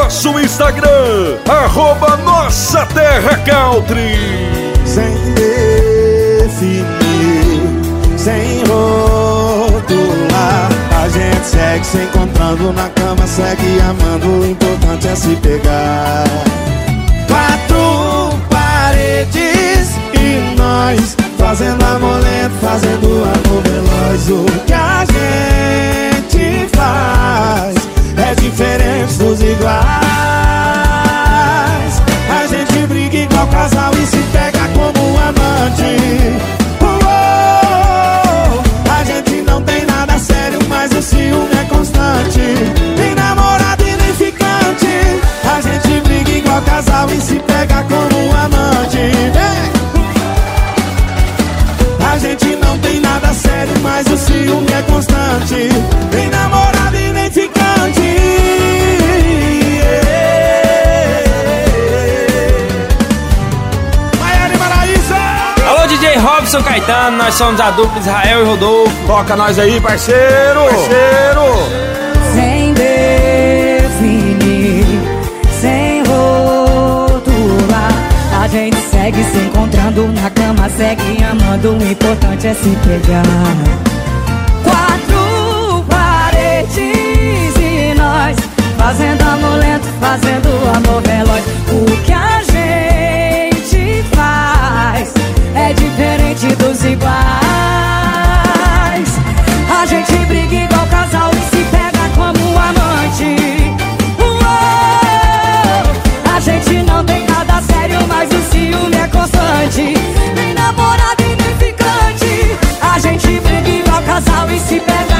nosso Instagram, @NossaTerraCountry. Sem definir, sem rotular, a gente segue se encontrando na cama, segue amando, o importante é se pegar. Quatro paredes e nós, fazendo amor lento, fazendo amor veloz. O que a gente faz é diferente dos iguais. A gente briga igual casal e se pega como um amante. A gente não tem nada sério, mas o ciúme é constante. Nem namorado e nem ficante. A gente briga igual casal e se pega como um amante. A gente não tem nada sério, mas o ciúme é constante. Nem namorado e nem ficante. Alô, DJ Robson Caetano, nós somos a dupla Israel e Rodolfo. Toca nós aí, parceiro! Sem definir, sem rotular, a gente segue se encontrando na cama, segue amando, o importante é se pegar. Quatro paredes e nós, fazendo amor lento, fazendo amor veloz. O que a gente faz é diferente dos iguais. A gente briga igual casal e se pega como um amante. A gente não tem nada sério, mas o ciúme é constante. Nem namorado e nem ficante. A gente briga igual casal e se pega